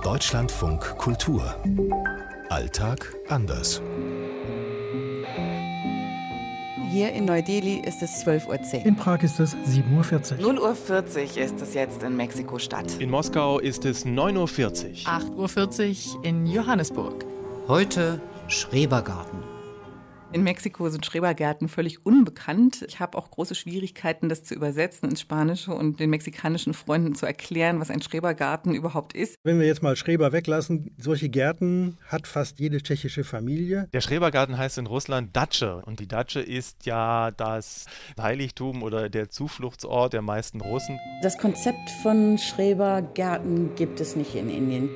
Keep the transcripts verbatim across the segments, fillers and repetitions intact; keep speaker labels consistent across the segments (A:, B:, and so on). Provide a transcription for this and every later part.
A: Deutschlandfunk Kultur. Alltag anders.
B: Hier in Neu-Delhi ist es zwölf Uhr zehn.
C: In Prag ist es sieben Uhr vierzig.
D: null Uhr vierzig ist es jetzt in Mexiko-Stadt.
E: In Moskau ist es neun Uhr vierzig.
F: acht Uhr vierzig in Johannesburg.
G: Heute Schrebergarten.
B: In Mexiko sind Schrebergärten völlig unbekannt. Ich habe auch große Schwierigkeiten, das zu übersetzen ins Spanische und den mexikanischen Freunden zu erklären, was ein Schrebergarten überhaupt ist.
C: Wenn wir jetzt mal Schreber weglassen, solche Gärten hat fast jede tschechische Familie.
E: Der Schrebergarten heißt in Russland Datsche und die Datsche ist ja das Heiligtum oder der Zufluchtsort der meisten Russen.
H: Das Konzept von Schrebergärten gibt es nicht in Indien.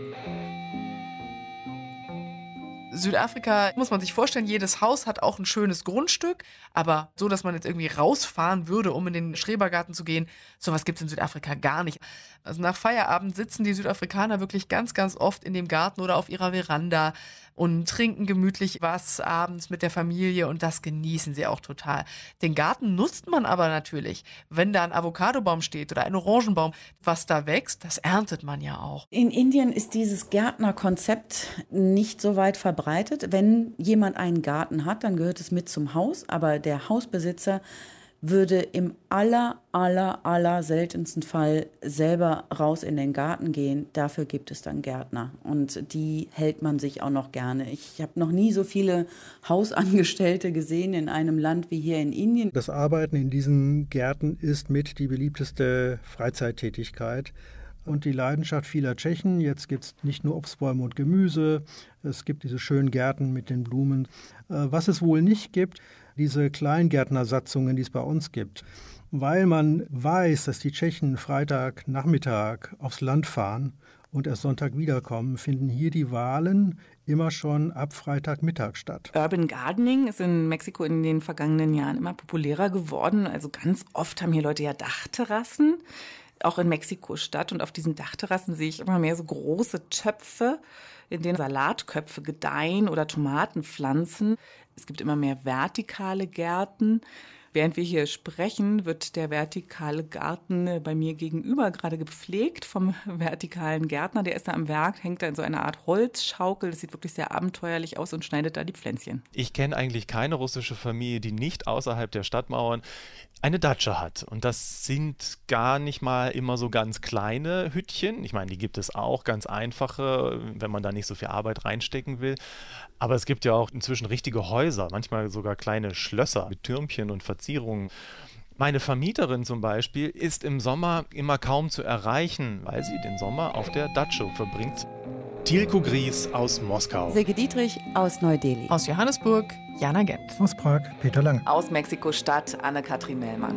F: Südafrika, muss man sich vorstellen, jedes Haus hat auch ein schönes Grundstück, aber so, dass man jetzt irgendwie rausfahren würde, um in den Schrebergarten zu gehen, sowas gibt es in Südafrika gar nicht. Also nach Feierabend sitzen die Südafrikaner wirklich ganz, ganz oft in dem Garten oder auf ihrer Veranda und trinken gemütlich was abends mit der Familie und das genießen sie auch total. Den Garten nutzt man aber natürlich. Wenn da ein Avocadobaum steht oder ein Orangenbaum, was da wächst, das erntet man ja auch.
H: In Indien ist dieses Gärtnerkonzept nicht so weit verbreitet. Wenn jemand einen Garten hat, dann gehört es mit zum Haus, aber der Hausbesitzer würde im aller, aller, aller seltensten Fall selber raus in den Garten gehen. Dafür gibt es dann Gärtner und die hält man sich auch noch gerne. Ich habe noch nie so viele Hausangestellte gesehen in einem Land wie hier in Indien.
C: Das Arbeiten in diesen Gärten ist mit die beliebteste Freizeittätigkeit. Und die Leidenschaft vieler Tschechen, jetzt gibt es nicht nur Obstbäume und Gemüse, es gibt diese schönen Gärten mit den Blumen. Was es wohl nicht gibt, diese Kleingärtnersatzungen, die es bei uns gibt. Weil man weiß, dass die Tschechen Freitagnachmittag aufs Land fahren und erst Sonntag wiederkommen, finden hier die Wahlen immer schon ab Freitagmittag statt.
B: Urban Gardening ist in Mexiko in den vergangenen Jahren immer populärer geworden. Also ganz oft haben hier Leute ja Dachterrassen. Auch in Mexiko-Stadt. Und auf diesen Dachterrassen sehe ich immer mehr so große Töpfe, in denen Salatköpfe gedeihen oder Tomatenpflanzen. Es gibt immer mehr vertikale Gärten. Während wir hier sprechen, wird der vertikale Garten bei mir gegenüber gerade gepflegt vom vertikalen Gärtner. Der ist da am Werk, hängt da in so einer Art Holzschaukel. Das sieht wirklich sehr abenteuerlich aus und schneidet da die Pflänzchen.
E: Ich kenne eigentlich keine russische Familie, die nicht außerhalb der Stadtmauern eine Datsche hat. Und das sind gar nicht mal immer so ganz kleine Hüttchen. Ich meine, die gibt es auch, ganz einfache, wenn man da nicht so viel Arbeit reinstecken will. Aber es gibt ja auch inzwischen richtige Häuser, manchmal sogar kleine Schlösser mit Türmchen und Verzierungen. Meine Vermieterin zum Beispiel ist im Sommer immer kaum zu erreichen, weil sie den Sommer auf der Datsche verbringt. Tilko Gries aus Moskau.
B: Silke Dietrich aus Neu-Delhi.
F: Aus Johannesburg, Jana Gent.
C: Aus Prag, Peter Lang.
D: Aus Mexiko-Stadt, Anne-Kathrin Mellmann.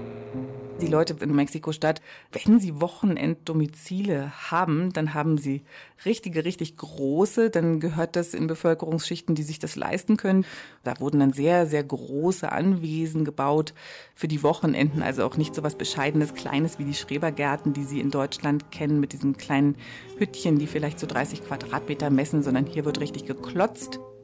B: Die Leute in Mexiko-Stadt, wenn sie Wochenenddomizile haben, dann haben sie richtige, richtig große. Dann gehört das in Bevölkerungsschichten, die sich das leisten können. Da wurden dann sehr, sehr große Anwesen gebaut für die Wochenenden. Also auch nicht so was Bescheidenes, Kleines wie die Schrebergärten, die Sie in Deutschland kennen, mit diesen kleinen Hüttchen, die vielleicht so dreißig Quadratmeter messen, sondern hier wird richtig geklotzt.